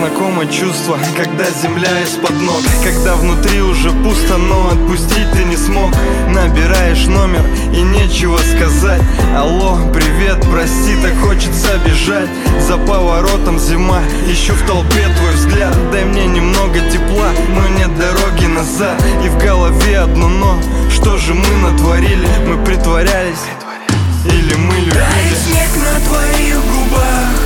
знакомо чувство, когда земля из-под ног, когда внутри уже пусто, но отпустить ты не смог. Набираешь номер и нечего сказать. Алло, привет, прости, так хочется бежать. За поворотом зима, ищу в толпе твой взгляд. Дай мне немного тепла, но нет дороги назад. И в голове одно но, что же мы натворили? Мы притворялись или мы любили? Тает снег на твоих губах,